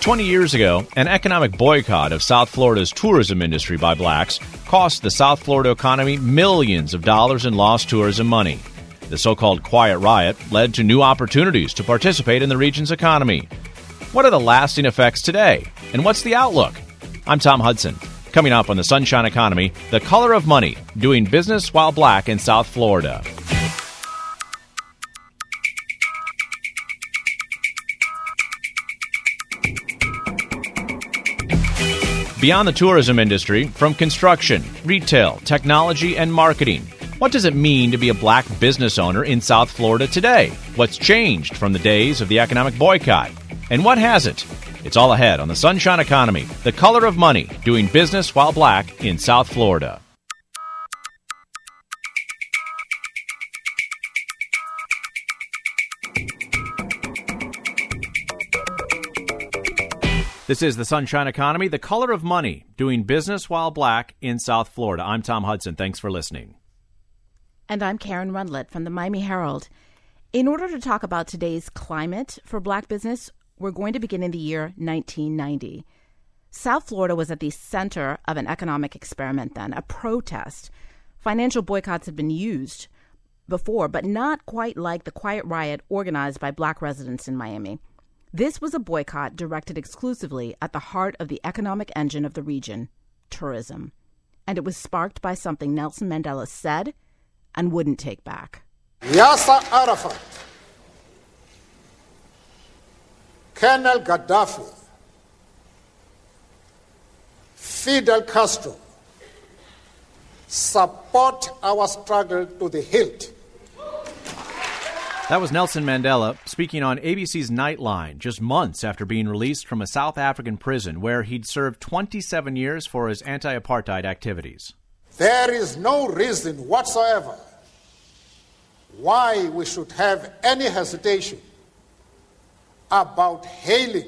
20 years ago, an economic boycott of South Florida's tourism industry by blacks cost the South Florida economy millions of dollars in lost tourism money. The so-called Quiet Riot led to new opportunities to participate in the region's economy. What are the lasting effects today? And what's the outlook? I'm Tom Hudson. Coming up on the Sunshine Economy, the color of money, doing business while black in South Florida. Beyond the tourism industry, from construction, retail, technology, and marketing, what does it mean to be a black business owner in South Florida today? What's changed from the days of the economic boycott? And what hasn't? It's all ahead on the Sunshine Economy, the color of money, doing business while black in South Florida. This is the Sunshine Economy, the color of money, doing business while black in South Florida. I'm Tom Hudson. Thanks for listening. And I'm Karen Rundlet from the Miami Herald. In order to talk about today's climate for black business, we're going to begin in the year 1990. South Florida was at the center of an economic experiment then, a protest. Financial boycotts had been used before, but not quite like the Quiet Riot organized by black residents in Miami. This was a boycott directed exclusively at the heart of the economic engine of the region, tourism. And it was sparked by something Nelson Mandela said and wouldn't take back. Yasser Arafat, Colonel Gaddafi, Fidel Castro support our struggle to the hilt. That was Nelson Mandela speaking on ABC's Nightline just months after being released from a South African prison where he'd served 27 years for his anti-apartheid activities. There is no reason whatsoever why we should have any hesitation about hailing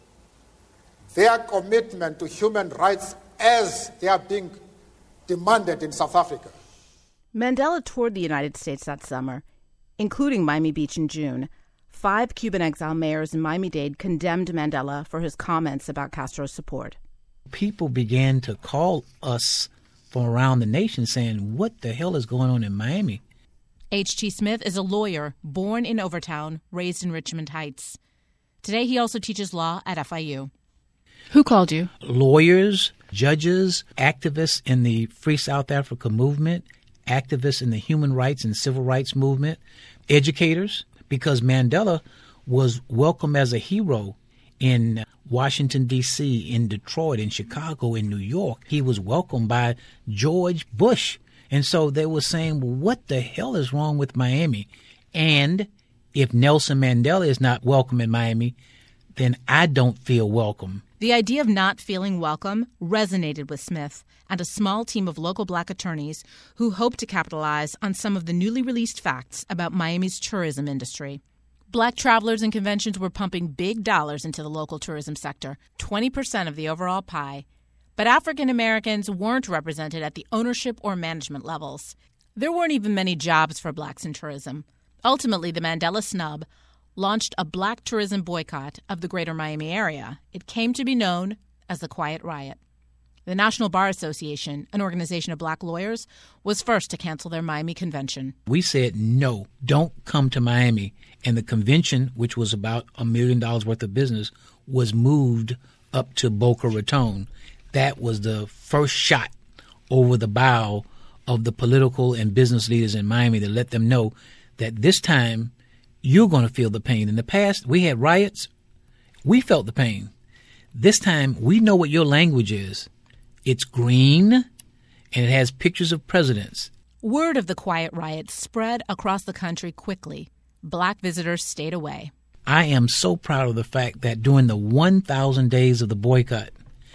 their commitment to human rights as they are being demanded in South Africa. Mandela toured the United States that summer, including Miami Beach in June. 5 Cuban exile mayors in Miami-Dade condemned Mandela for his comments about Castro's support. People began to call us from around the nation saying, what the hell is going on in Miami? H.T. Smith is a lawyer born in Overtown, raised in Richmond Heights. Today he also teaches law at FIU. Who called you? Lawyers, judges, activists in the Free South Africa movement, activists in the human rights and civil rights movement, educators, because Mandela was welcome as a hero in Washington, D.C., in Detroit, in Chicago, in New York. He was welcomed by George Bush. And so they were saying, well, what the hell is wrong with Miami? And if Nelson Mandela is not welcome in Miami, then I don't feel welcome. The idea of not feeling welcome resonated with Smith and a small team of local black attorneys who hoped to capitalize on some of the newly released facts about Miami's tourism industry. Black travelers and conventions were pumping big dollars into the local tourism sector, 20% of the overall pie. But African Americans weren't represented at the ownership or management levels. There weren't even many jobs for blacks in tourism. Ultimately, the Mandela snub launched a black tourism boycott of the greater Miami area. It came to be known as the Quiet Riot. The National Bar Association, an organization of black lawyers, was first to cancel their Miami convention. We said, no, don't come to Miami. And the convention, which was about $1 million worth of business, was moved up to Boca Raton. That was the first shot over the bow of the political and business leaders in Miami to let them know that this time you're going to feel the pain. In the past, we had riots. We felt the pain. This time, we know what your language is. It's green, and it has pictures of presidents. Word of the Quiet Riot spread across the country quickly. Black visitors stayed away. I am so proud of the fact that during the 1,000 days of the boycott,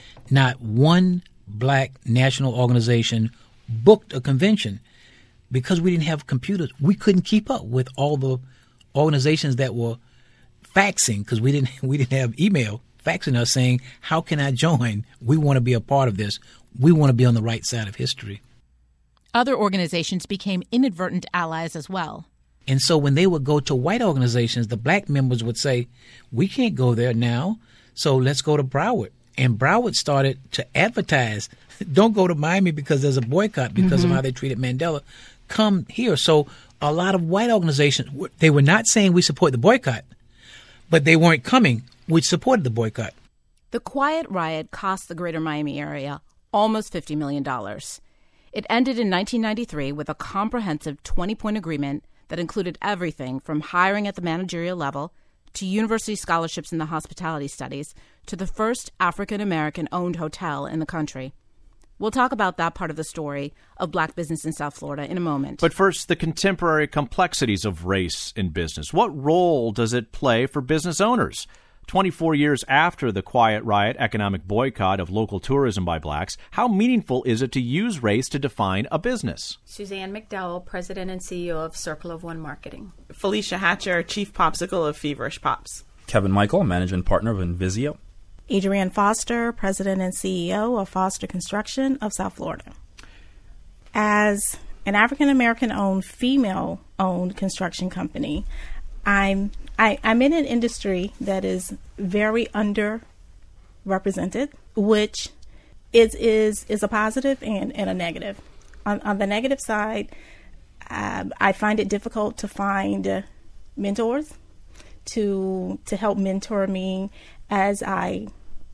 not one black national organization booked a convention because we didn't have computers. We couldn't keep up with all the organizations that were faxing because we didn't have email, faxing us saying, how can I join? We want to be a part of this. We want to be on the right side of history. Other organizations became inadvertent allies as well. And so when they would go to white organizations, the black members would say, we can't go there now. So let's go to Broward. And Broward started to advertise, don't go to Miami because there's a boycott because of how they treated Mandela. Come here. So a lot of white organizations, they were not saying we support the boycott, but they weren't coming, which supported the boycott. The Quiet Riot cost the greater Miami area almost $50 million. It ended in 1993 with a comprehensive 20-point agreement that included everything from hiring at the managerial level to university scholarships in the hospitality studies to the first African-American-owned hotel in the country. We'll talk about that part of the story of black business in South Florida in a moment. But first, the contemporary complexities of race in business. What role does it play for business owners? 24 years after the Quiet Riot economic boycott of local tourism by blacks, how meaningful is it to use race to define a business? Suzanne McDowell, President and CEO of Circle of One Marketing. Felicia Hatcher, Chief Popsicle of Feverish Pops. Kevin Michael, Managing Partner of Invisio. Adrienne Foster, President and CEO of Foster Construction of South Florida. As an African-American-owned, female-owned construction company, I'm in an industry that is very underrepresented, which is a positive and a negative. On the negative side, I find it difficult to find mentors to help mentor me as I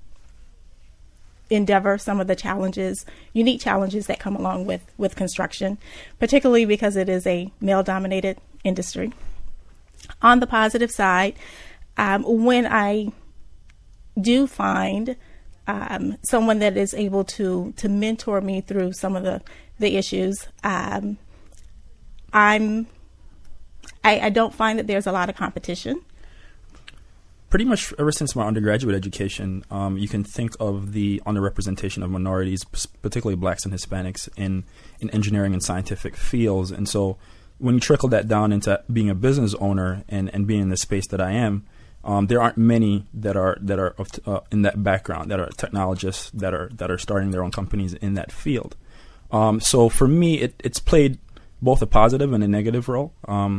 endeavor some of the unique challenges that come along with construction, particularly because it is a male-dominated industry. On the positive side, when I do find someone that is able to mentor me through some of the issues, I don't find that there's a lot of competition. Pretty much ever since my undergraduate education, you can think of the underrepresentation of minorities, particularly blacks and Hispanics, in engineering and scientific fields. And so when you trickle that down into being a business owner and being in the space that I am, there aren't many that are in that background, that are technologists, that are starting their own companies in that field. So for me, it's played both a positive and a negative role.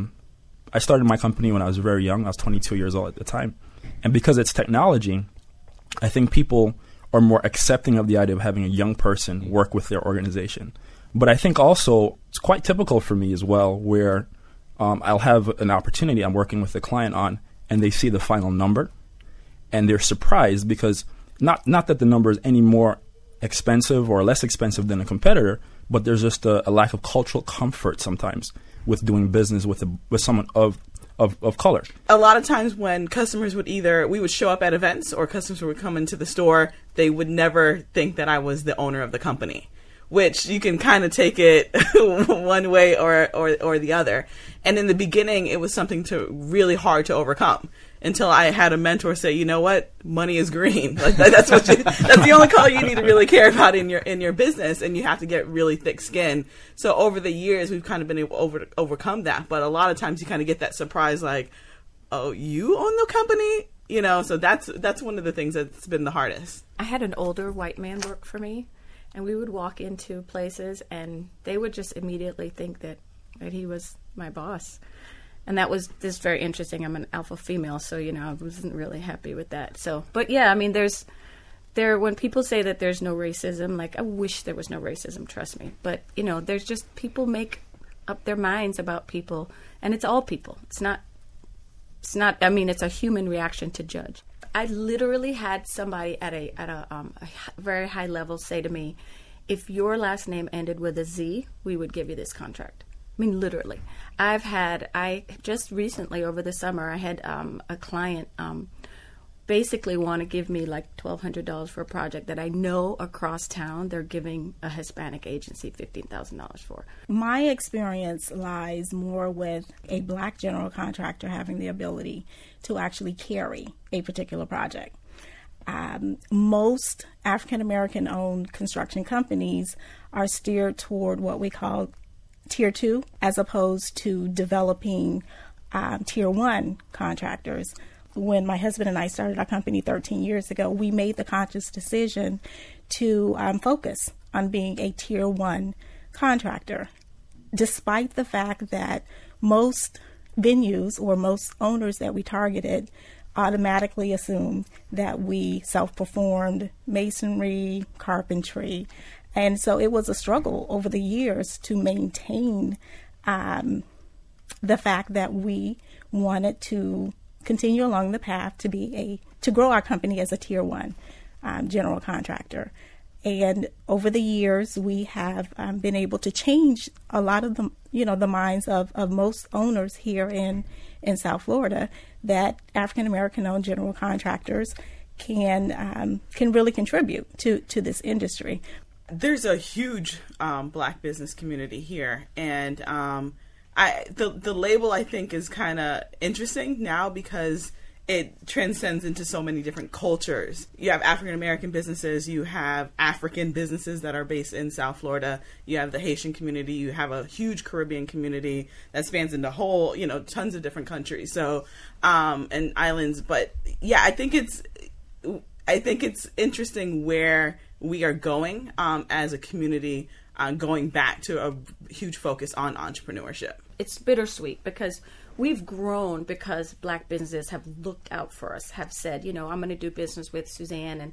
I started my company when I was very young. I was 22 years old at the time. And because it's technology, I think people are more accepting of the idea of having a young person work with their organization. But I think also it's quite typical for me as well, where I'll have an opportunity I'm working with the client on, and they see the final number, and they're surprised because not that the number is any more expensive or less expensive than a competitor, but there's just a lack of cultural comfort sometimes with doing business with someone of color. A lot of times when customers we would show up at events or customers would come into the store, they would never think that I was the owner of the company, which you can kind of take it one way or the other. And in the beginning, it was something really hard to overcome until I had a mentor say, you know what, money is green. Like that's the only color you need to really care about in your business, and you have to get really thick skin. So over the years, we've kind of been able to overcome that. But a lot of times you kind of get that surprise, like, oh, you own the company? You know, so that's one of the things that's been the hardest. I had an older white man work for me, and we would walk into places, and they would just immediately think that he was my boss. And that was just very interesting. I'm an alpha female, so, I wasn't really happy with that. So, but yeah, I mean, when people say that there's no racism, like, I wish there was no racism, trust me. But, there's just, people make up their minds about people, and it's all people. It's not, it's a human reaction to judge. I literally had somebody at a very high level say to me, if your last name ended with a Z, we would give you this contract. I mean, literally. I just recently over the summer, I had a client basically want to give me like $1,200 for a project that I know across town they're giving a Hispanic agency $15,000 for. My experience lies more with a black general contractor having the ability to actually carry a particular project. Most African-American owned construction companies are steered toward what we call Tier 2, as opposed to developing Tier 1 contractors. When my husband and I started our company 13 years ago, we made the conscious decision to focus on being a Tier 1 contractor, despite the fact that most venues or most owners that we targeted automatically assumed that we self-performed masonry, carpentry. And so it was a struggle over the years to maintain the fact that we wanted to continue along the path to grow our company as a tier 1 general contractor. And over the years, we have been able to change a lot of the minds of most owners here in South Florida, that African American owned general contractors can really contribute to this industry. There's a huge Black business community here, and the label, I think, is kind of interesting now because it transcends into so many different cultures. You have African American businesses, you have African businesses that are based in South Florida, you have the Haitian community, you have a huge Caribbean community that spans into whole, tons of different countries. So, and islands. But yeah, I think it's interesting where we are going as a community, going back to a huge focus on entrepreneurship. It's bittersweet because we've grown because Black businesses have looked out for us, have said, I'm going to do business with Suzanne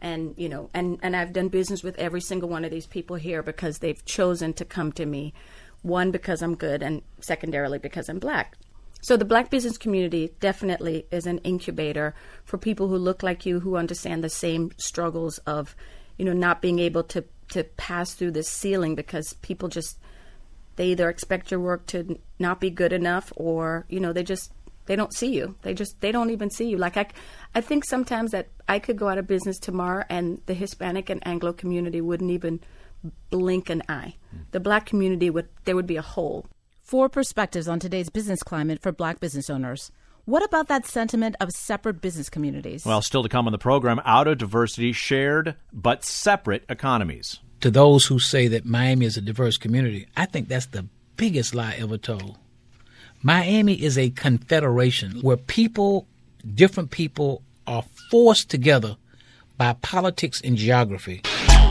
and I've done business with every single one of these people here because they've chosen to come to me, one, because I'm good, and secondarily because I'm Black. So the Black business community definitely is an incubator for people who look like you, who understand the same struggles of, not being able to pass through this ceiling because people they either expect your work to not be good enough, or they don't see you. They don't even see you. Like I think sometimes that I could go out of business tomorrow and the Hispanic and Anglo community wouldn't even blink an eye. The Black community there would be a hole. 4 perspectives on today's business climate for Black business owners. What about that sentiment of separate business communities? Well, still to come on the program, out of diversity, shared but separate economies. To those who say that Miami is a diverse community, I think that's the biggest lie ever told. Miami is a confederation where different people are forced together by politics and geography.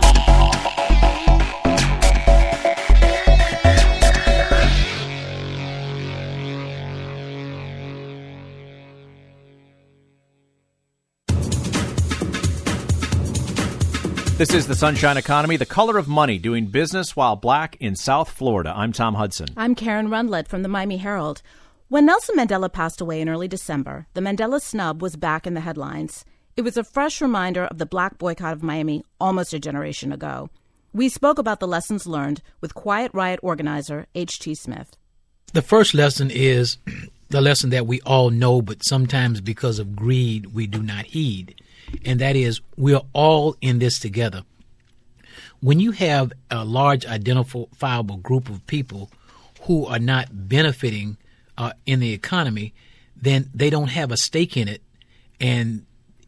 This is the Sunshine Economy, the color of money, doing business while Black in South Florida. I'm Tom Hudson. I'm Karen Rundlett from the Miami Herald. When Nelson Mandela passed away in early December, the Mandela snub was back in the headlines. It was a fresh reminder of the Black boycott of Miami almost a generation ago. We spoke about the lessons learned with Quiet Riot organizer H.T. Smith. The first lesson is the lesson that we all know, but sometimes because of greed, we do not heed. And that is, we're all in this together. When you have a large identifiable group of people who are not benefiting in the economy, then they don't have a stake in it, and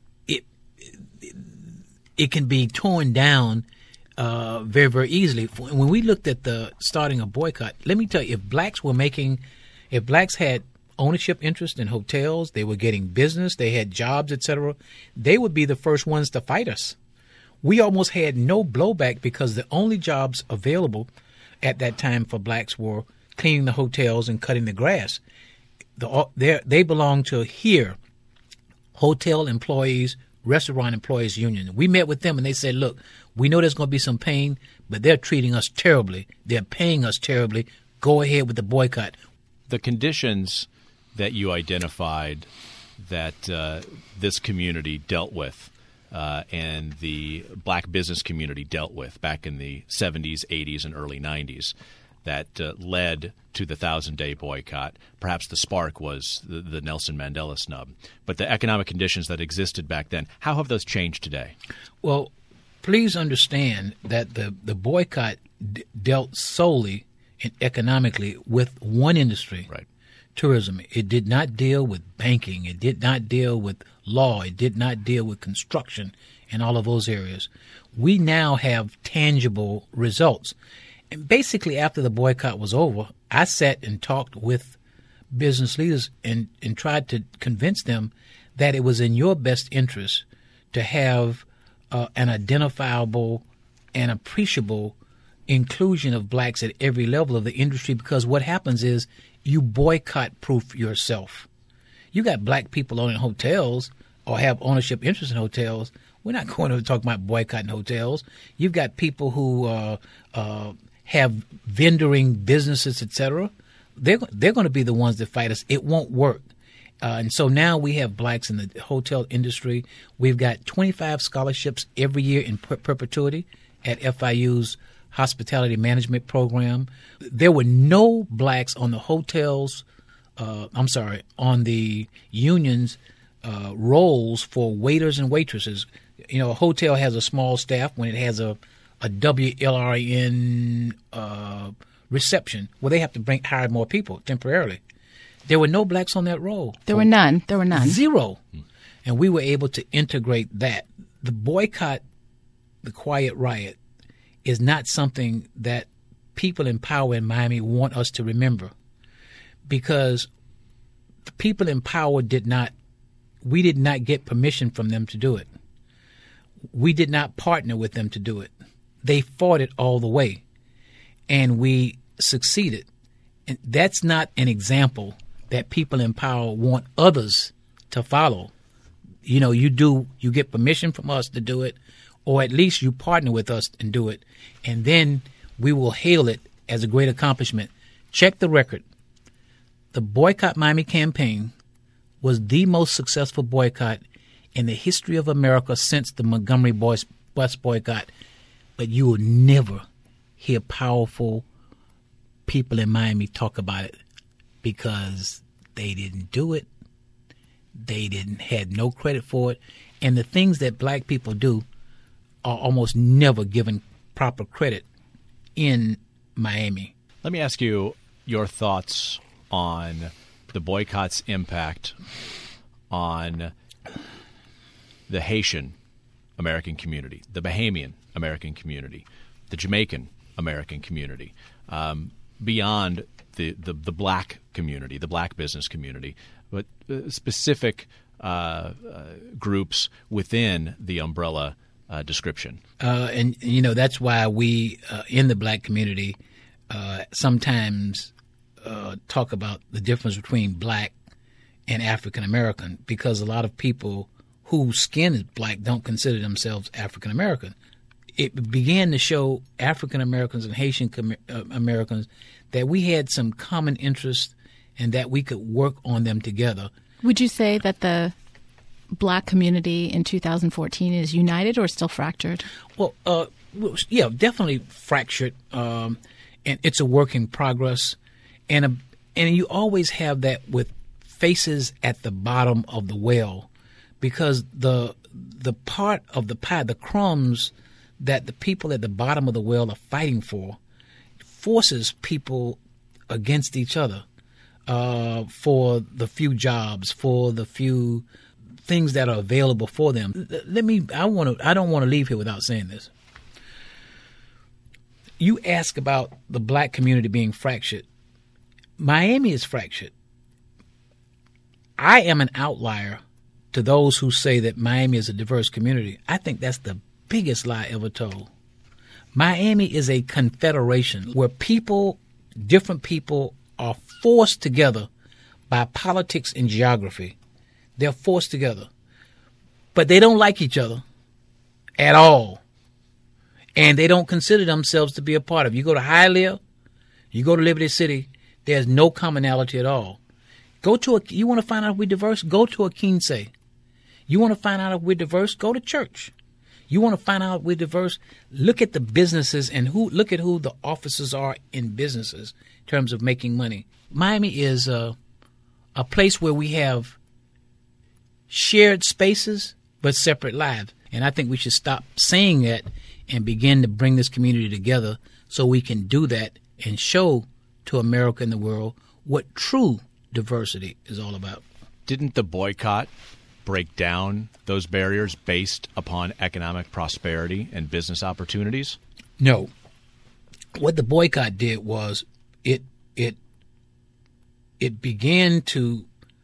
it can be torn down very, very easily. When we looked at the starting a boycott, let me tell you, if blacks had ownership interest in hotels, they were getting business, they had jobs, etc., they would be the first ones to fight us. We almost had no blowback because the only jobs available at that time for blacks were cleaning the hotels and cutting the grass. They belong to here, Hotel Employees, Restaurant Employees Union. We met with them and they said, look, we know there's going to be some pain, but they're treating us terribly. They're paying us terribly. Go ahead with the boycott. The conditions that you identified that this community dealt with and the Black business community dealt with back in the 70s, 80s, and early 90s that led to the 1,000-day boycott. Perhaps the spark was the Nelson Mandela snub. But the economic conditions that existed back then, how have those changed today? Well, please understand that the boycott dealt solely and economically with one industry. Right. Tourism. It did not deal with banking. It did not deal with law. It did not deal with construction and all of those areas. We now have tangible results. And basically, after the boycott was over, I sat and talked with business leaders and tried to convince them that it was in your best interest to have an identifiable and appreciable inclusion of blacks at every level of the industry, because what happens is you boycott-proof yourself. You got black people owning hotels or have ownership interest in hotels. We're not going to talk about boycotting hotels. You've got people who have vendoring businesses, etc. They're going to be the ones that fight us. It won't work. And so now we have blacks in the hotel industry. We've got 25 scholarships every year in perpetuity at FIU's hospitality management program. There were no blacks on the hotels, on the unions roles for waiters and waitresses. You know, a hotel has a small staff when it has a WLRN reception. Well, they have to hire more people temporarily. There were no blacks on that role. There were none. Zero. And we were able to integrate that. The boycott, the Quiet Riot, is not something that people in power in Miami want us to remember, because the people in power we did not get permission from them to do it. We did not partner with them to do it. They fought it all the way, and we succeeded. And that's not an example that people in power want others to follow. You know, you get permission from us to do it, or at least you partner with us and do it, and then we will hail it as a great accomplishment. Check the record. The Boycott Miami campaign was the most successful boycott in the history of America since the Montgomery bus boycott, but you will never hear powerful people in Miami talk about it because they didn't do it. They had no credit for it. And the things that black people do are almost never given proper credit in Miami. Let me ask you your thoughts on the boycott's impact on the Haitian American community, the Bahamian American community, the Jamaican American community, beyond the black community, the black business community, but specific groups within the umbrella description. And, you know, that's why we in the black community sometimes talk about the difference between black and African American, because a lot of people whose skin is black don't consider themselves African American. It began to show African Americans and Haitian Americans that we had some common interests and that we could work on them together. Would you say that the black community in 2014 is united or still fractured? Well, yeah, definitely fractured, and it's a work in progress. And you always have that with faces at the bottom of the well, because the part of the pie, the crumbs that the people at the bottom of the well are fighting for, forces people against each other for the few jobs, for the few things that are available for them. I don't want to leave here without saying this. You ask about the black community being fractured. Miami is fractured. I am an outlier to those who say that Miami is a diverse community. I think that's the biggest lie ever told. Miami is a confederation where different people are forced together by politics and geography. They're forced together. But they don't like each other at all. And they don't consider themselves to be a part of. You go to Hialeah, you go to Liberty City, there's no commonality at all. You want to find out if we're diverse? Go to a Quince. You want to find out if we're diverse? Go to church. You want to find out if we're diverse? Look at the businesses and look at who the officers are in businesses in terms of making money. Miami is a place where we have shared spaces but separate lives. And I think we should stop saying that and begin to bring this community together so we can do that and show to America and the world what true diversity is all about. Didn't the boycott break down those barriers based upon economic prosperity and business opportunities? No. What the boycott did was it began to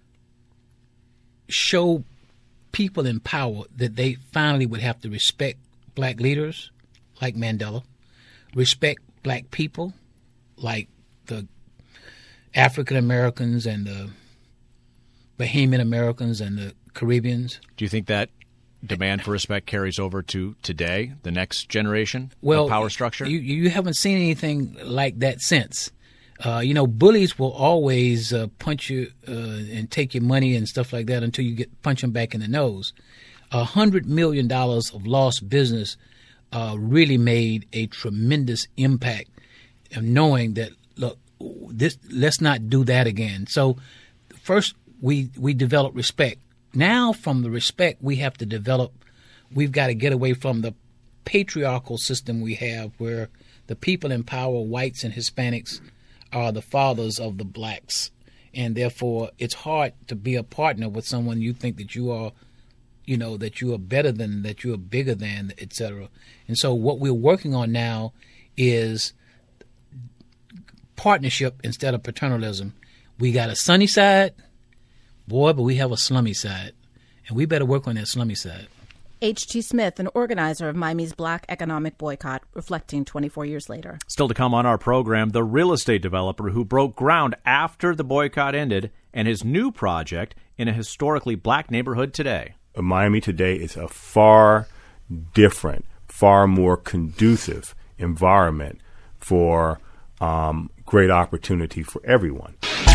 show people in power that they finally would have to respect black leaders like Mandela, respect black people like the African Americans and the Bahamian Americans and the Caribbeans. Do you think that demand for respect carries over to today, the next generation of power structure? You haven't seen anything like that since. Bullies will always punch you and take your money and stuff like that until you punch them back in the nose. $100 million of lost business really made a tremendous impact of knowing that, look, let's not do that again. So first we develop respect. Now from the respect we've got to get away from the patriarchal system we have where the people in power, whites and Hispanics, are the fathers of the blacks. And therefore it's hard to be a partner with someone you think that you are, that you are better than, that you are bigger than, etc. And so what we're working on now is partnership instead of paternalism. We got a sunny side, but we have a slummy side. And we better work on that slummy side. H.T. Smith, an organizer of Miami's Black economic boycott, reflecting 24 years later. Still to come on our program, the real estate developer who broke ground after the boycott ended and his new project in a historically black neighborhood today. Miami today is a far different, far more conducive environment for great opportunity for everyone.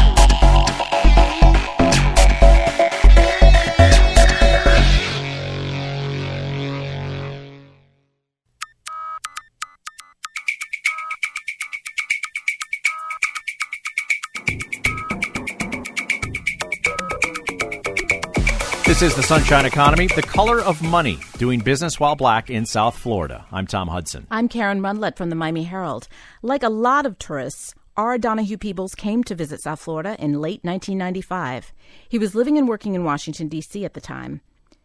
This is the Sunshine Economy, the color of money, doing business while black in South Florida. I'm Tom Hudson. I'm Karen Rundlet from the Miami Herald. Like a lot of tourists, R. Donahue Peebles came to visit South Florida in late 1995. He was living and working in Washington, D.C. at the time.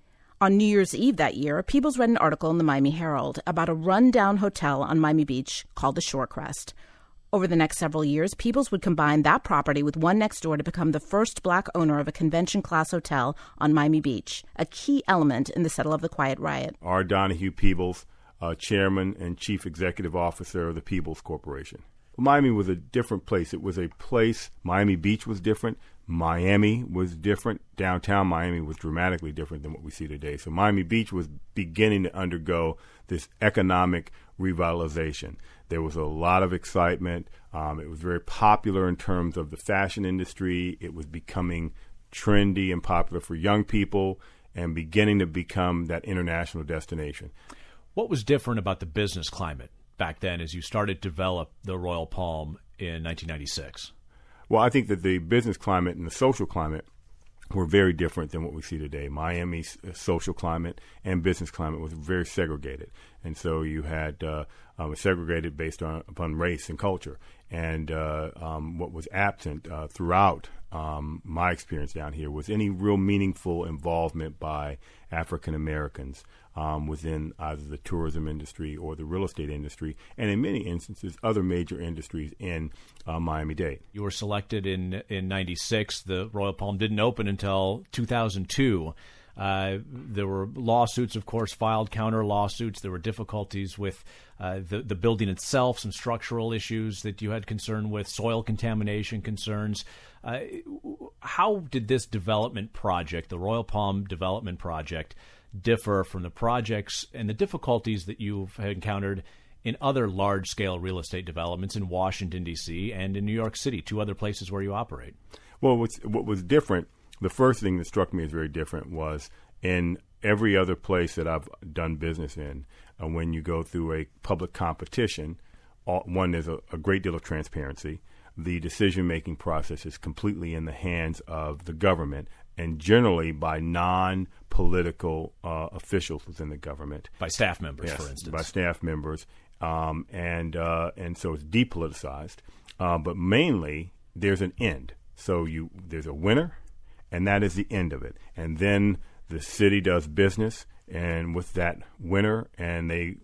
On New Year's Eve that year, Peebles read an article in the Miami Herald about a run-down hotel on Miami Beach called the Shorecrest. Over the next several years, Peebles would combine that property with one next door to become the first black owner of a convention-class hotel on Miami Beach, a key element in the settle of the Quiet Riot. R. Donahue Peebles, Chairman and Chief Executive Officer of the Peebles Corporation. Miami was a different place. It was a place, Miami Beach was different, Miami was different, downtown Miami was dramatically different than what we see today. So Miami Beach was beginning to undergo this economic revitalization. There was a lot of excitement. It was very popular in terms of the fashion industry. It was becoming trendy and popular for young people and beginning to become that international destination. What was different about the business climate back then as you started to develop the Royal Palm in 1996? Well, I think that the business climate and the social climate were very different than what we see today. Miami's social climate and business climate was very segregated. And so you had segregated based upon race and culture. And what was absent throughout my experience down here was any real meaningful involvement by African Americans within either the tourism industry or the real estate industry, and in many instances, other major industries in Miami-Dade. You were selected in 96. The Royal Palm didn't open until 2002. There were lawsuits, of course, filed counter lawsuits. There were difficulties with the building itself, some structural issues that you had concern with, soil contamination concerns. How did this development project, the Royal Palm Development Project, differ from the projects and the difficulties that you've encountered in other large-scale real estate developments in Washington, D.C. and in New York City, two other places where you operate? Well, what was different, the first thing that struck me as very different was in every other place that I've done business in, when you go through a public competition, there's a great deal of transparency. The decision-making process is completely in the hands of the government and generally by non-political officials within the government. By staff members, yes, for instance. By staff members. And so it's depoliticized. But mainly, there's an end. So there's a winner, and that is the end of it. And then the city does business, and with that winner, and the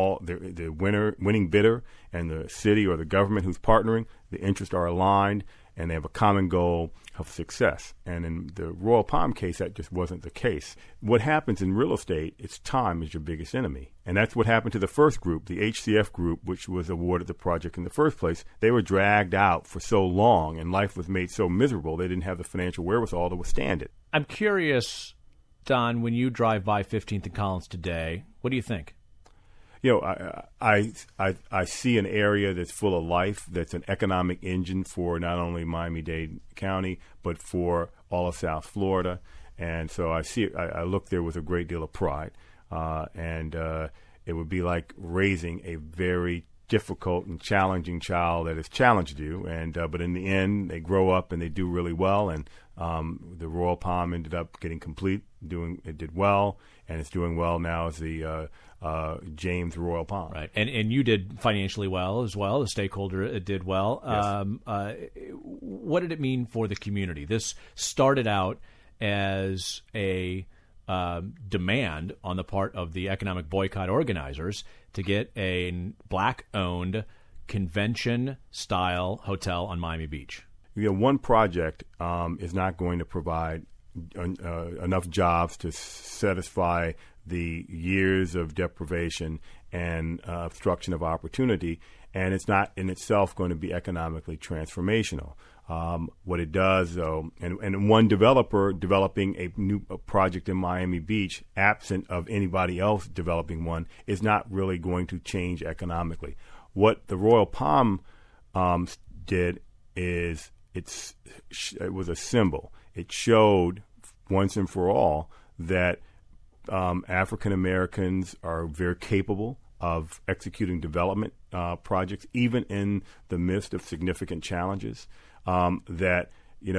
winning bidder and the city or the government who's partnering, the interests are aligned, and they have a common goal of success. And in the Royal Palm case, that just wasn't the case. What happens in real estate, it's time is your biggest enemy. And that's what happened to the first group, the HCF group, which was awarded the project in the first place. They were dragged out for so long, and life was made so miserable, they didn't have the financial wherewithal to withstand it. I'm curious, Don, when you drive by 15th and Collins today, what do you think? You know, I see an area that's full of life, that's an economic engine for not only Miami-Dade County, but for all of South Florida. And so I look there with a great deal of pride. And it would be like raising a very difficult and challenging child that has challenged you. And but in the end, they grow up and they do really well. And the Royal Palm ended up getting complete, it did well, and it's doing well now as the James Royal Palm. Right, and you did financially well as well. The stakeholder did well. Yes. What did it mean for the community? This started out as a demand on the part of the economic boycott organizers to get a black-owned convention-style hotel on Miami Beach. You know, one project is not going to provide enough jobs to satisfy the years of deprivation and obstruction of opportunity, and it's not in itself going to be economically transformational. What it does, though, and one developer developing a new project in Miami Beach, absent of anybody else developing one, is not really going to change economically. What the Royal Palm did is it was a symbol. It showed once and for all that African Americans are very capable of executing development projects, even in the midst of significant challenges. That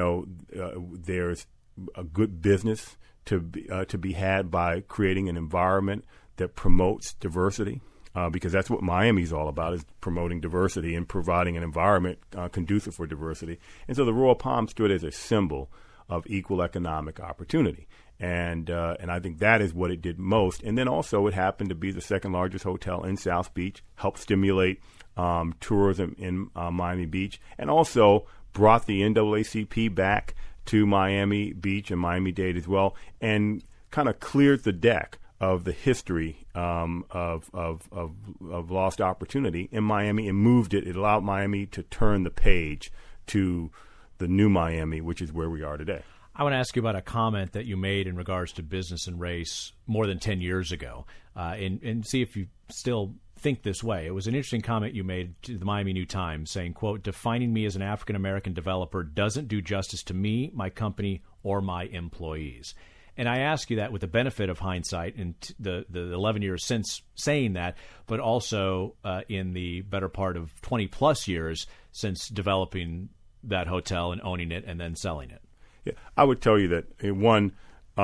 there's a good business to be had by creating an environment that promotes diversity, because that's what Miami's all about, is promoting diversity and providing an environment conducive for diversity. And so the Royal Palm stood as a symbol of equal economic opportunity. And I think that is what it did most. And then also it happened to be the second largest hotel in South Beach, helped stimulate tourism in Miami Beach, and also brought the NAACP back to Miami Beach and Miami-Dade as well, and kind of cleared the deck of the history of lost opportunity in Miami and moved it. It allowed Miami to turn the page to the new Miami, which is where we are today. I want to ask you about a comment that you made in regards to business and race more than 10 years ago, and see if you still think this way. It was an interesting comment you made to the Miami New Times saying, quote, "Defining me as an African-American developer doesn't do justice to me, my company, or my employees." And I ask you that with the benefit of hindsight and the 11 years since saying that, but also in the better part of 20-plus years since developing that hotel and owning it and then selling it. Yeah, I would tell you that, one,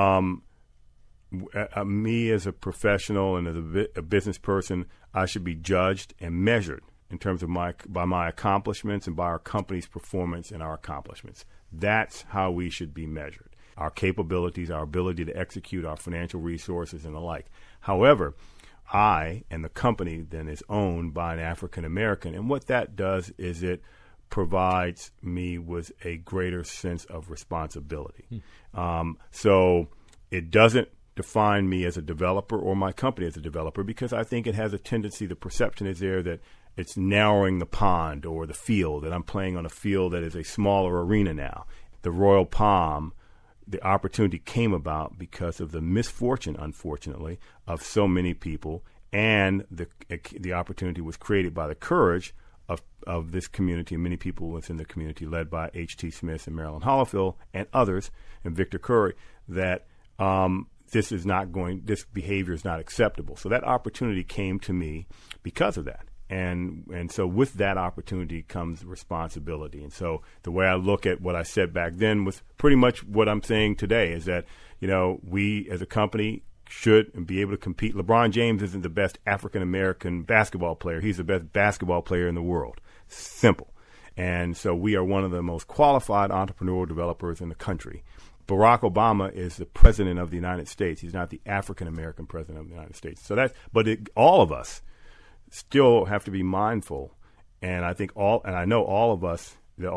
me as a professional and as a business person, I should be judged and measured in terms of by my accomplishments and by our company's performance and our accomplishments. That's how we should be measured. Our capabilities, our ability to execute, our financial resources, and the like. However, I and the company then is owned by an African American, and what that does is it provides me with a greater sense of responsibility. So it doesn't define me as a developer or my company as a developer, because I think it has a tendency, the perception is there that it's narrowing the pond or the field, that I'm playing on a field that is a smaller arena now. The Royal Palm, the opportunity came about because of the misfortune, unfortunately, of so many people, and the opportunity was created by the courage of this community, many people within the community, led by H.T. Smith and Marilyn Hollifield and others, and Victor Curry, that this behavior is not acceptable. So that opportunity came to me because of that. And so with that opportunity comes responsibility. And so the way I look at what I said back then was pretty much what I'm saying today, is that, we as a company should be able to compete. LeBron James isn't the best African-American basketball player. He's the best basketball player in the world. Simple. And so we are one of the most qualified entrepreneurial developers in the country. Barack Obama is the president of the United States. He's not the African-American president of the United States. All of us still have to be mindful. And I think I know all of us, all of the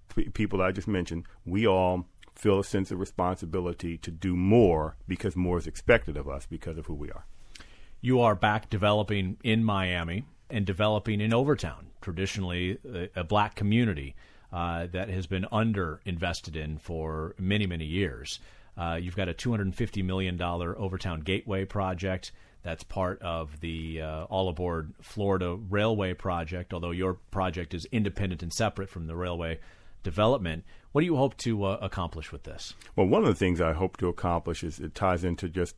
people I just mentioned, we all feel a sense of responsibility to do more because more is expected of us because of who we are. You are back developing in Miami and developing in Overtown, traditionally a black community that has been under-invested in for many, many years. You've got a $250 million Overtown Gateway project. That's part of the All Aboard Florida Railway project, although your project is independent and separate from the railway development. What do you hope to accomplish with this? Well, one of the things I hope to accomplish is it ties into just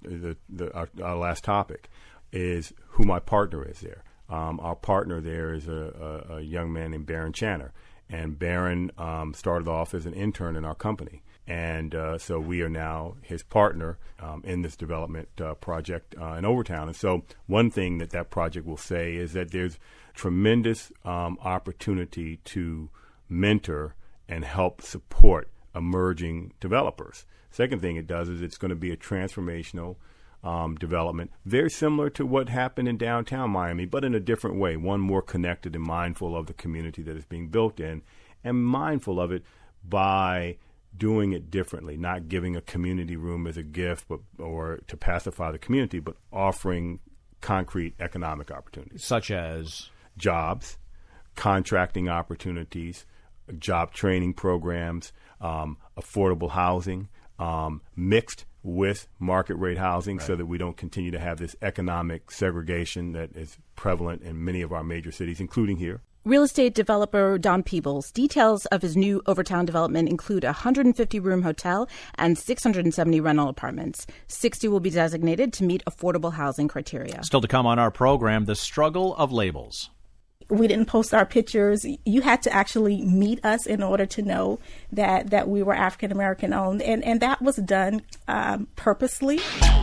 our last topic, is who my partner is there. Our partner there is a young man named Baron Channer, and Baron started off as an intern in our company. And so we are now his partner in this development project in Overtown. And so one thing that project will say is that there's tremendous opportunity to mentor and help support emerging developers. Second thing it does is it's going to be a transformational development, very similar to what happened in downtown Miami, but in a different way, one more connected and mindful of the community that is being built in, and mindful of it by doing it differently, not giving a community room as a gift or to pacify the community, but offering concrete economic opportunities. Such as? Jobs, contracting opportunities, job training programs, affordable housing, mixed with market rate housing, right, so that we don't continue to have this economic segregation that is prevalent in many of our major cities, including here. Real estate developer Don Peebles. Details of his new Overtown development include a 150-room hotel and 670 rental apartments. 60 will be designated to meet affordable housing criteria. Still to come on our program, the struggle of labels. We didn't post our pictures. You had to actually meet us in order to know that we were African American owned. And that was done purposely.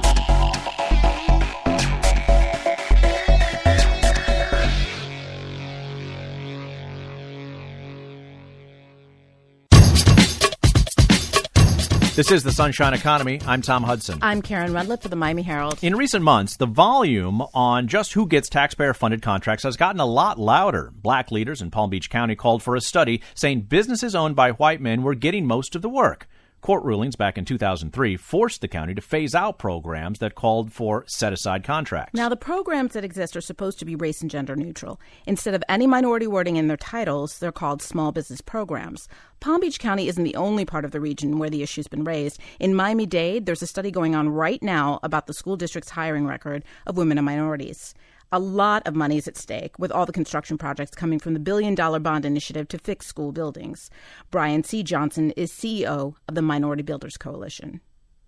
This is the Sunshine Economy. I'm Tom Hudson. I'm Karen Rundlett for the Miami Herald. In recent months, the volume on just who gets taxpayer-funded contracts has gotten a lot louder. Black leaders in Palm Beach County called for a study saying businesses owned by white men were getting most of the work. Court rulings back in 2003 forced the county to phase out programs that called for set-aside contracts. Now, the programs that exist are supposed to be race and gender neutral. Instead of any minority wording in their titles, they're called small business programs. Palm Beach County isn't the only part of the region where the issue's been raised. In Miami-Dade, there's a study going on right now about the school district's hiring record of women and minorities. A lot of money is at stake, with all the construction projects coming from the billion-dollar bond initiative to fix school buildings. Brian C. Johnson is CEO of the Minority Builders Coalition.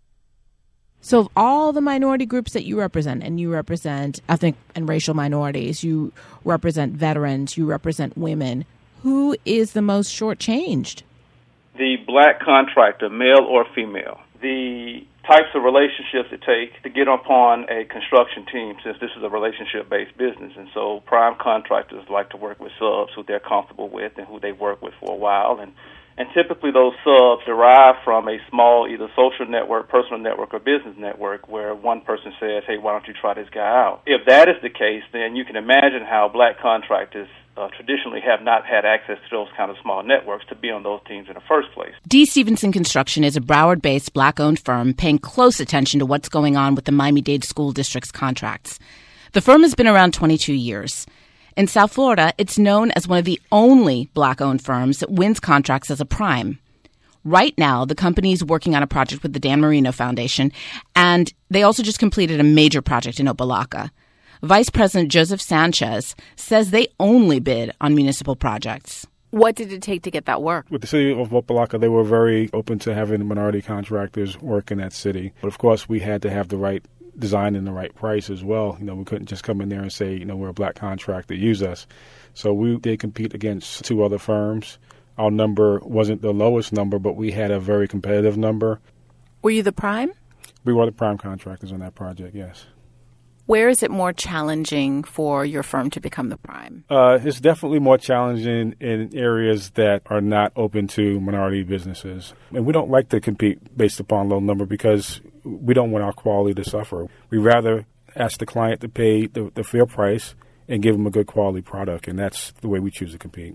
So of all the minority groups that you represent, and you represent ethnic and racial minorities, you represent veterans, you represent women, who is the most shortchanged? The black contractor, male or female. The types of relationships it takes to get upon a construction team, since this is a relationship-based business. And so prime contractors like to work with subs who they're comfortable with and who they work with for a while. And typically those subs derive from a small either social network, personal network, or business network where one person says, hey, why don't you try this guy out? If that is the case, then you can imagine how black contractors traditionally have not had access to those kind of small networks to be on those teams in the first place. D. Stevenson Construction is a Broward-based black-owned firm paying close attention to what's going on with the Miami-Dade School District's contracts. The firm has been around 22 years. In South Florida, it's known as one of the only black-owned firms that wins contracts as a prime. Right now, the company is working on a project with the Dan Marino Foundation, and they also just completed a major project in Opa-locka. Vice President Joseph Sanchez says they only bid on municipal projects. What did it take to get that work? With the city of Opa-locka, they were very open to having minority contractors work in that city. But of course, we had to have the right design and the right price as well. We couldn't just come in there and say, we're a black contractor, use us. So we did compete against two other firms. Our number wasn't the lowest number, but we had a very competitive number. Were you the prime? We were the prime contractors on that project, yes. Where is it more challenging for your firm to become the prime? It's definitely more challenging in areas that are not open to minority businesses. And we don't like to compete based upon low number because we don't want our quality to suffer. We rather ask the client to pay the fair price and give them a good quality product, and that's the way we choose to compete.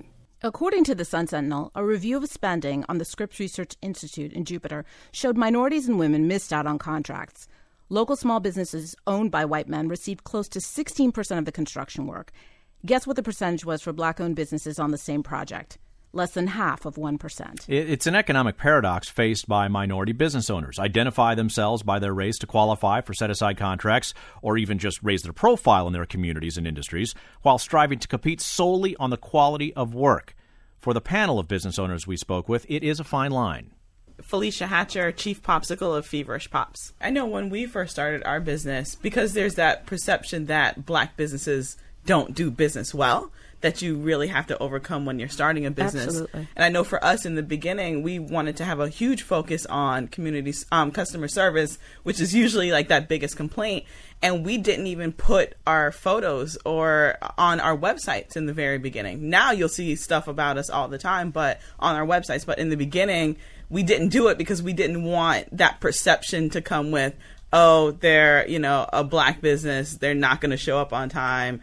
According to the Sun Sentinel, a review of spending on the Scripps Research Institute in Jupiter showed minorities and women missed out on contracts. Local small businesses owned by white men received close to 16% of the construction work. Guess what the percentage was for black-owned businesses on the same project? Less than half of 1%. It's an economic paradox faced by minority business owners. Identify themselves by their race to qualify for set-aside contracts or even just raise their profile in their communities and industries while striving to compete solely on the quality of work. For the panel of business owners we spoke with, it is a fine line. Felicia Hatcher, Chief Popsicle of Feverish Pops. I know when we first started our business, because there's that perception that black businesses don't do business well, that you really have to overcome when you're starting a business. Absolutely. And I know for us in the beginning, we wanted to have a huge focus on customer service, which is usually like that biggest complaint. And we didn't even put our photos or on our websites in the very beginning. Now you'll see stuff about us all the time, but on our websites. But in the beginning, we didn't do it because we didn't want that perception to come with, oh, they're, a black business, they're not going to show up on time.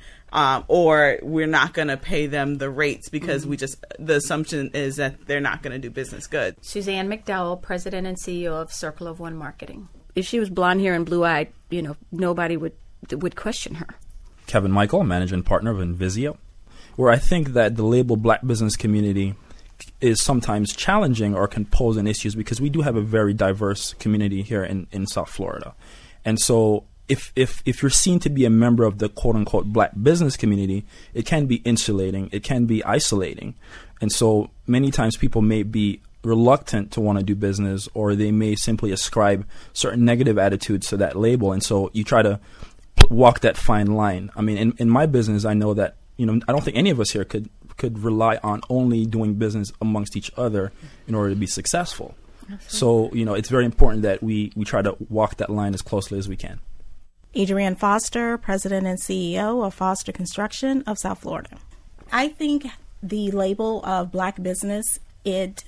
Or we're not going to pay them the rates because the assumption is that they're not going to do business good. Suzanne McDowell, President and CEO of Circle of One Marketing. If she was blonde hair and blue-eyed, nobody would question her. Kevin Michael, Managing Partner of Invisio, where I think that the label black business community is sometimes challenging or can pose an issues because we do have a very diverse community here in South Florida. And so if you're seen to be a member of the quote-unquote black business community, it can be insulating, it can be isolating. And so many times people may be reluctant to want to do business, or they may simply ascribe certain negative attitudes to that label. And so you try to walk that fine line. I mean, in my business, I know that, I don't think any of us here could rely on only doing business amongst each other in order to be successful. Absolutely. So, it's very important that we try to walk that line as closely as we can. Adrienne Foster, President and CEO of Foster Construction of South Florida. I think the label of black business, it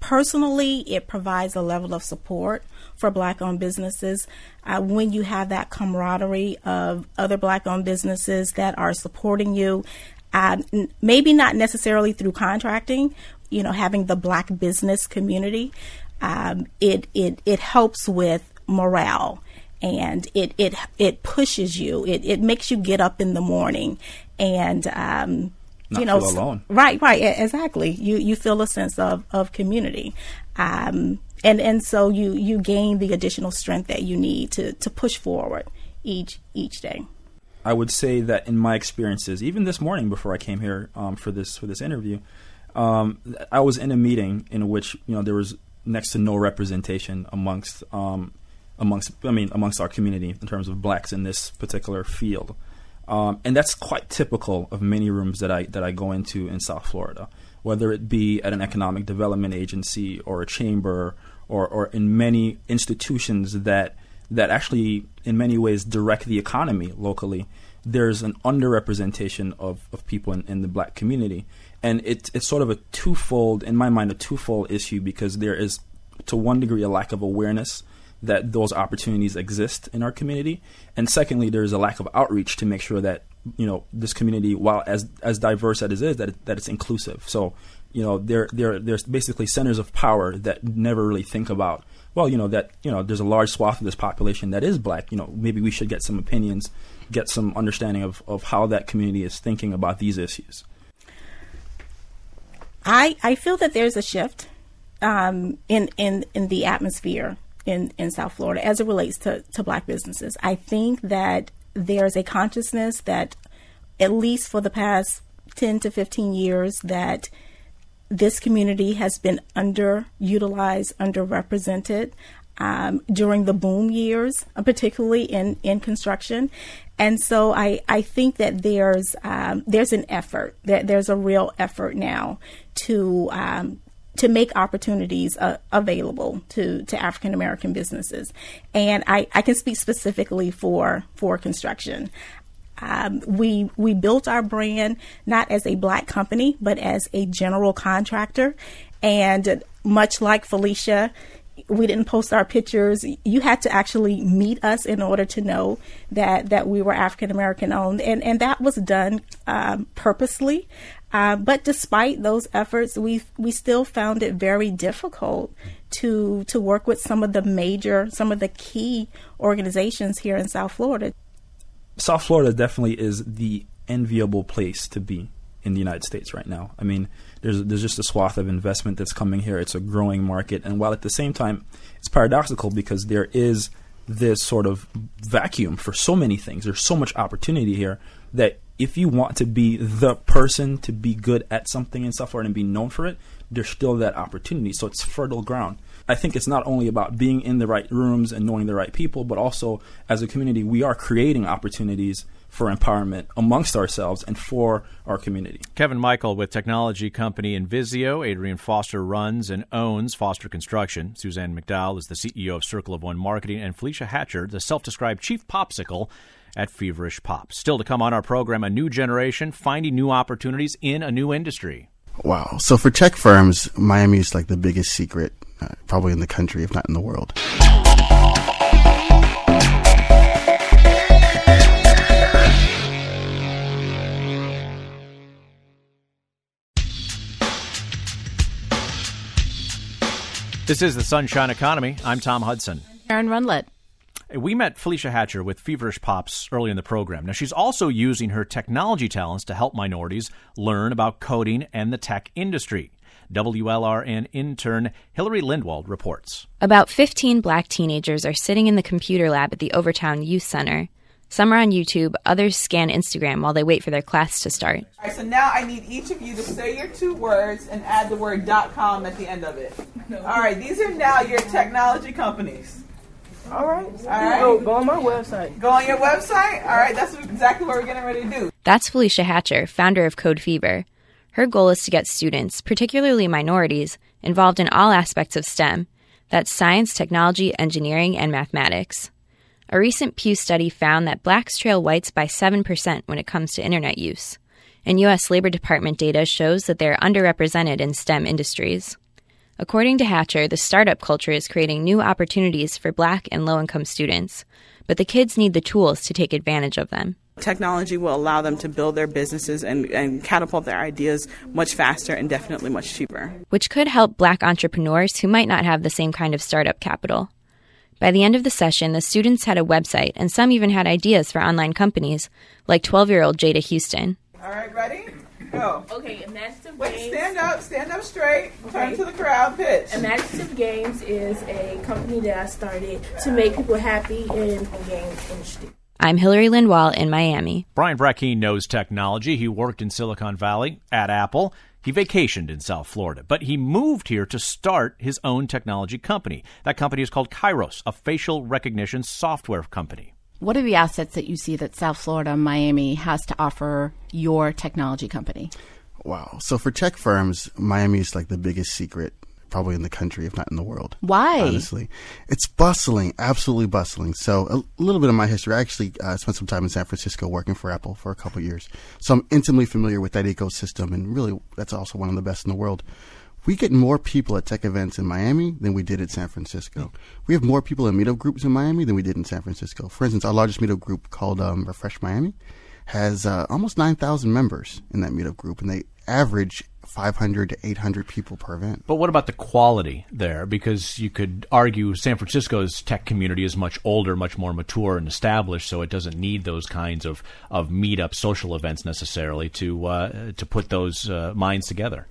provides a level of support for black-owned businesses when you have that camaraderie of other black-owned businesses that are supporting you, maybe not necessarily through contracting, having the black business community. It helps with morale. And it pushes you. It makes you get up in the morning and not feel alone. Right, exactly. You feel a sense of community, and so you gain the additional strength that you need to push forward each day. I would say that in my experiences, even this morning before I came here for this interview, I was in a meeting in which there was next to no representation amongst our community in terms of blacks in this particular field. And that's quite typical of many rooms that I go into in South Florida, whether it be at an economic development agency or a chamber or in many institutions that actually in many ways direct the economy locally. There's an underrepresentation of people in the black community. And it's sort of a twofold issue, because there is, to one degree, a lack of awareness that those opportunities exist in our community, and secondly, there is a lack of outreach to make sure that this community, while as diverse as it is, that it's inclusive. So there's basically centers of power that never really think about, there's a large swath of this population that is black. Maybe we should get some opinions, get some understanding of how that community is thinking about these issues. I feel that there's a shift in the atmosphere in South Florida as it relates to black businesses. I think that there's a consciousness that, at least for the past 10 to 15 years, that this community has been underutilized, underrepresented during the boom years, particularly in construction. And so I think that there's an effort, that there's a real effort now to make opportunities available to African American businesses. And I can speak specifically for construction. We built our brand not as a black company, but as a general contractor. And much like Felicia, we didn't post our pictures. You had to actually meet us in order to know that we were African American owned. And that was done purposely. But despite those efforts, we still found it very difficult to work with some of the key organizations here in South Florida. South Florida definitely is the enviable place to be in the United States right now. I mean, there's just a swath of investment that's coming here. It's a growing market. And while at the same time, it's paradoxical because there is this sort of vacuum for so many things. There's so much opportunity here that if you want to be the person to be good at something in South Florida and be known for it, there's still that opportunity. So it's fertile ground. I think it's not only about being in the right rooms and knowing the right people, but also as a community, we are creating opportunities for empowerment amongst ourselves and for our community. Kevin Michael with technology company Invisio. Adrian Foster runs and owns Foster Construction. Suzanne McDowell is the CEO of Circle of One Marketing. And Felicia Hatcher, the self-described chief popsicle at Feverish Pops. Still to come on our program, a new generation finding new opportunities in a new industry. Wow. So for tech firms, Miami is like the biggest secret, probably in the country, if not in the world. This is the Sunshine Economy. I'm Tom Hudson. Karen Rundlet. We met Felicia Hatcher with Feverish Pops early in the program. Now, she's also using her technology talents to help minorities learn about coding and the tech industry. WLRN intern Hillary Lindwald reports. About 15 black teenagers are sitting in the computer lab at the Overtown Youth Center. Some are on YouTube, others scan Instagram while they wait for their class to start. All right, so now I need each of you to say your 2 words and add the word .com at the end of it. All right, these are now your technology companies. All right. Go on my website. Go on your website? All right, that's exactly what we're getting ready to do. That's Felicia Hatcher, founder of Code Fever. Her goal is to get students, particularly minorities, involved in all aspects of STEM. That's science, technology, engineering, and mathematics. A recent Pew study found that blacks trail whites by 7% when it comes to internet use. And U.S. Labor Department data shows that they're underrepresented in STEM industries. According to Hatcher, the startup culture is creating new opportunities for black and low-income students, but the kids need the tools to take advantage of them. Technology will allow them to build their businesses and catapult their ideas much faster and definitely much cheaper. Which could help black entrepreneurs who might not have the same kind of startup capital. By the end of the session, the students had a website, and some even had ideas for online companies, like 12-year-old Jada Houston. All right, ready? Go. Okay, Imaginative Wait, Games. stand up straight. Turn to the crowd, pitch. Imaginative Games is a company that I started to make people happy in the games industry. I'm Hillary Lindwall in Miami. Brian Brackeen knows technology. He worked in Silicon Valley at Apple. He vacationed in South Florida, but he moved here to start his own technology company. That company is called Kairos, a facial recognition software company. What are the assets that you see that South Florida, Miami has to offer your technology company? Wow. So for tech firms, Miami is like the biggest secret, probably in the country, if not in the world. Why? Honestly. It's bustling, absolutely bustling. So a little bit of my history. I actually spent some time in San Francisco working for Apple for a couple of years. So I'm intimately familiar with that ecosystem, and really that's also one of the best in the world. We get more people at tech events in Miami than we did at San Francisco. We have more people in meetup groups in Miami than we did in San Francisco. For instance, our largest meetup group called Refresh Miami has almost 9,000 members in that meetup group, and they average 500 to 800 people per event. But what about the quality there? Because you could argue San Francisco's tech community is much older, much more mature and established, so it doesn't need those kinds of meetup social events necessarily to put those minds together.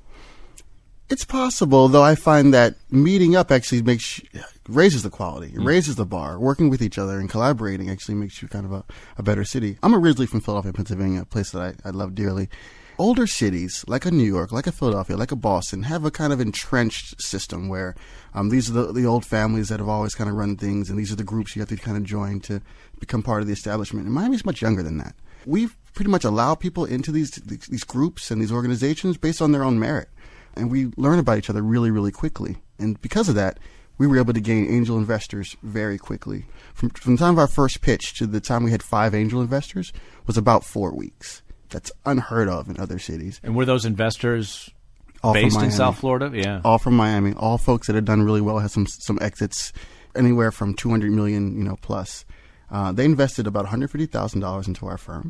It's possible, though I find that meeting up actually raises the quality. It raises the bar. Working with each other and collaborating actually makes you kind of a better city. I'm originally from Philadelphia, Pennsylvania, a place that I love dearly. Older cities, like a New York, like a Philadelphia, like a Boston, have a kind of entrenched system where these are the old families that have always kind of run things, and these are the groups you have to kind of join to become part of the establishment. And Miami's much younger than that. We pretty much allow people into these groups and these organizations based on their own merit. And we learn about each other really, really quickly. And because of that, we were able to gain angel investors very quickly. From the time of our first pitch to the time we had 5 angel investors was about 4 weeks. That's unheard of in other cities. And were those investors all based in South Florida? Yeah. All from Miami. All folks that had done really well, had some exits, anywhere from $200 million, plus. They invested about $150,000 into our firm.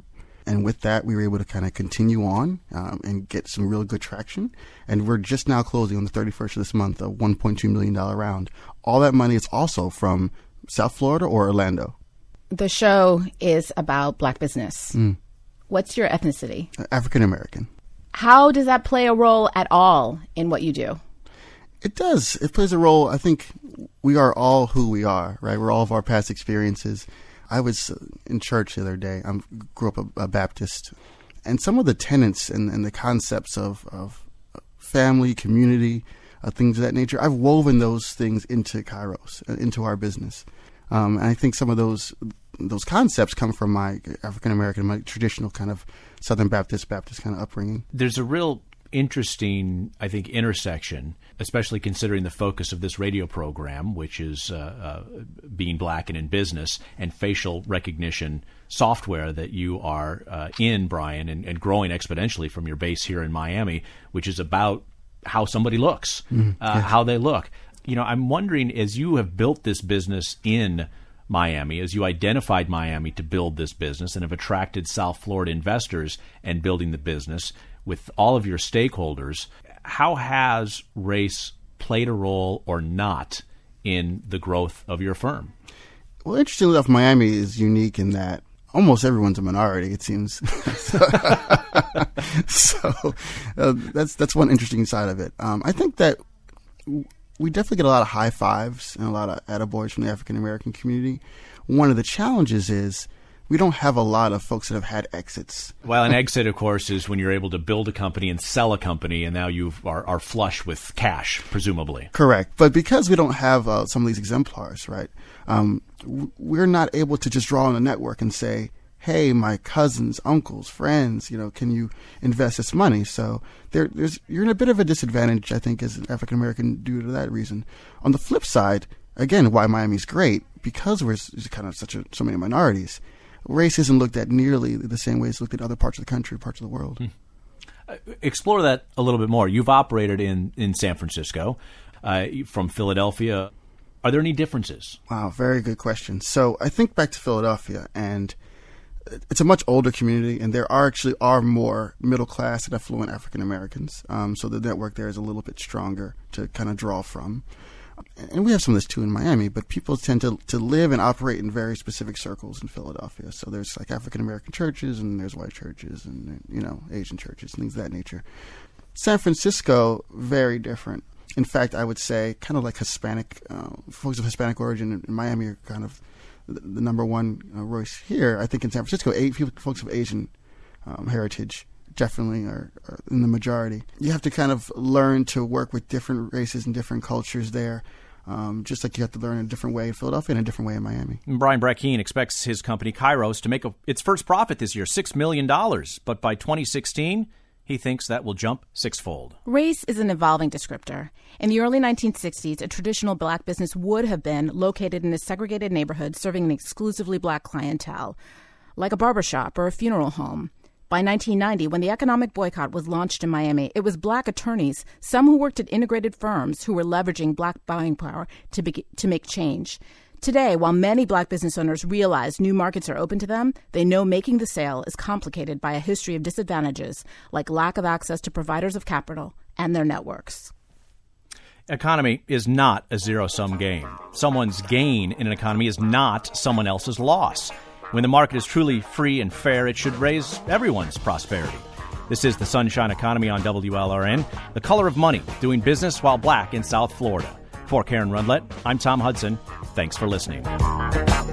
And with that, we were able to kind of continue on and get some real good traction. And we're just now closing on the 31st of this month a $1.2 million round. All that money is also from South Florida or Orlando. The show is about Black business. What's your ethnicity? African American. How does that play a role at all in what you do? It does. It plays a role. I think we are all who we are, right? We're all of our past experiences. I was in church the other day. I grew up a Baptist. And some of the tenets and the concepts of family, community, things of that nature, I've woven those things into Kairos, into our business. And I think some of those concepts come from my African-American, my traditional kind of Southern Baptist kind of upbringing. There's a real interesting, I think, intersection, especially considering the focus of this radio program, which is being Black and in business, and facial recognition software that you are in, Brian, and growing exponentially from your base here in Miami, which is about how somebody looks, how they look. I'm wondering, as you have built this business in Miami, as you identified Miami to build this business and have attracted South Florida investors and building the business with all of your stakeholders, how has race played a role or not in the growth of your firm? Well, interestingly enough, Miami is unique in that almost everyone's a minority, it seems. So that's one interesting side of it. I think that we definitely get a lot of high fives and a lot of attaboys from the African American community. One of the challenges is we don't have a lot of folks that have had exits. Well, an exit, of course, is when you're able to build a company and sell a company, and now you are flush with cash, presumably. Correct. But because we don't have some of these exemplars, right, we're not able to just draw on a network and say, hey, my cousins, uncles, friends, can you invest this money? So you're in a bit of a disadvantage, I think, as an African American due to that reason. On the flip side, again, why Miami's great, because we're kind of so many minorities, race isn't looked at nearly the same way it's looked at other parts of the country, parts of the world. Explore that a little bit more. You've operated in San Francisco, from Philadelphia. Are there any differences? Wow, very good question. So I think back to Philadelphia, and it's a much older community, and there are more middle-class and affluent African Americans. So the network there is a little bit stronger to kind of draw from. And we have some of this too in Miami, but people tend to live and operate in very specific circles in Philadelphia. So there's like African American churches, and there's white churches, and Asian churches, things of that nature. San Francisco, very different. In fact, I would say kind of like Hispanic folks of Hispanic origin in Miami are kind of the number one race here. I think in San Francisco, folks of Asian heritage definitely are in the majority. You have to kind of learn to work with different races and different cultures there, just like you have to learn in a different way in Philadelphia and a different way in Miami. Brian Brackeen expects his company, Kairos, to make its first profit this year, $6 million. But by 2016, he thinks that will jump sixfold. Race is an evolving descriptor. In the early 1960s, a traditional Black business would have been located in a segregated neighborhood serving an exclusively Black clientele, like a barbershop or a funeral home. By 1990, when the economic boycott was launched in Miami, it was Black attorneys, some who worked at integrated firms, who were leveraging Black buying power to make change. Today, while many Black business owners realize new markets are open to them, they know making the sale is complicated by a history of disadvantages, like lack of access to providers of capital and their networks. Economy is not a zero-sum game. Someone's gain in an economy is not someone else's loss. When the market is truly free and fair, it should raise everyone's prosperity. This is the Sunshine Economy on WLRN, the color of money, doing business while Black in South Florida. For Karen Rundlet, I'm Tom Hudson. Thanks for listening.